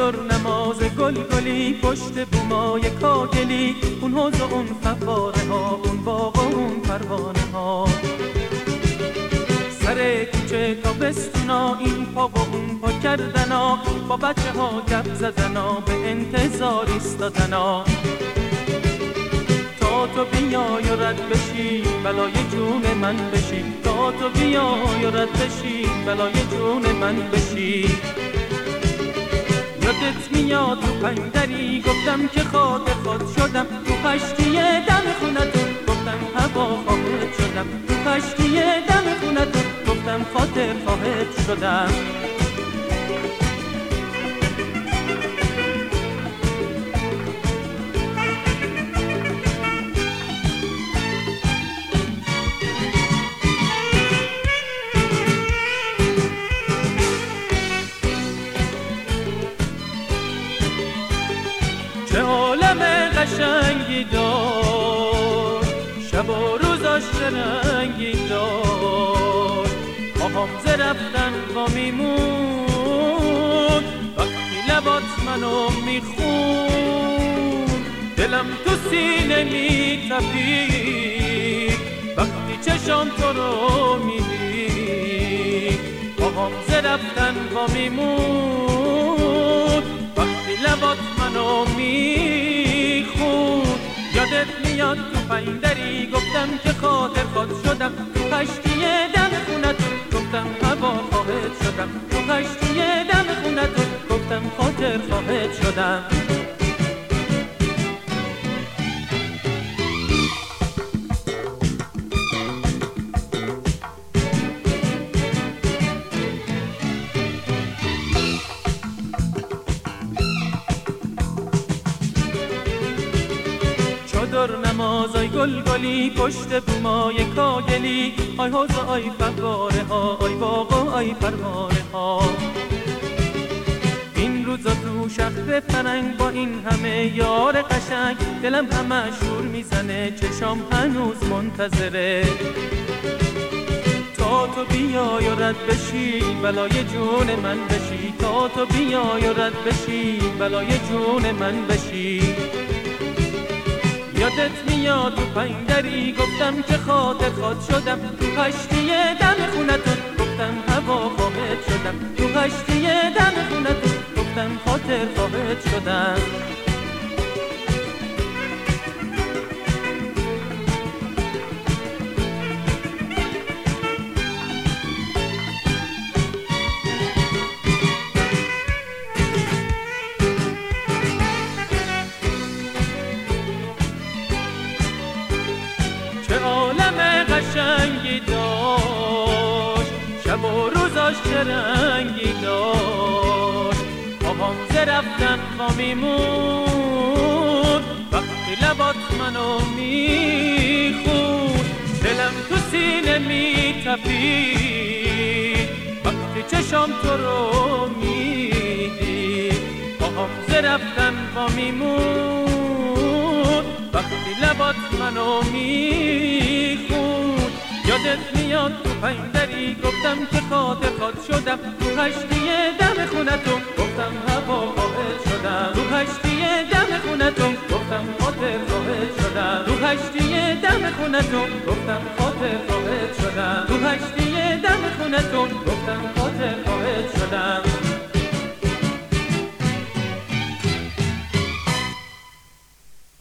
چادر نماز گلگلی پشت بومای کاگلی، اون حوض و اون فواره ها، اون باغ و اون پروانه ها، سر کوچه تا بستونا، این پا و اون پا کردنا، با بچه ها گپ زدنا، به انتظار ایستادنا تا تو بیای و رد بشی بلای جون من بشی، تا تو بیای و رد بشی بلای جون من بشی. یادت میاد تو پنجری گفتم که خاطر خود شدم، تو کشتی دم خونتون گفتم هوا خواهد شدم، تو کشتی دم خونتون گفتم خاطر خواهد شدم. چه عالم قشنگی داشت، شب و روزاش چه رنگی داشت، پاهام ز رفتن وا میمون وقتی لبات منو میخون، دلم تو سینه میتپید وقتی چشام تو رو میدید، پاهام ز رفتن وا میمون وقتی لبات منو میخون. یادت میاد تو پایندری گفتم که خاطر خود شدم، تو کشتی دم خونتون گفتم هوا خواهد شدم، تو کشتی دم خونتون گفتم خاطر خواهد شدم. چادر نمازای گلگلی پشت بومای کاگلی، آی حوض آی فواره ها، آی باغ آی پروانه ها، این روزا تو شهر فرنگ با این همه یار قشنگ، دلم همه شور میزنه چشام هنوز منتظره تا تو بیای و رد بشی بلای جون من بشی، تا تو بیای و رد بشی بلای جون من بشی. یادت میاد تو پایندری گفتم که خاطر خود شدم، تو کشتی دم خونتون گفتم هوا خواهد شدم، تو کشتی دم خونتون گفتم خاطر خواهد شدم. چه عالم قشنگی داشت، شب و روزاش چه رنگی داشت، پاهام ز رفتن وا میمون وقتی لبات منو میخون، دلم تو سینه میتپید وقتی چشام تو رو میدید، پاهام ز رفتن وا میمون وقتی لبات منو میخون. یادت میاد تو پایندری گفتم که خاطر خود شدم، تو کشتی دم خونتون گفتم هوا خواهد شدم، تو کشتی دم خونتون گفتم خاطر خواهد شدم، تو کشتی دم خونتون گفتم خاطر خواهد شدم، تو کشتی دم خونتون گفتم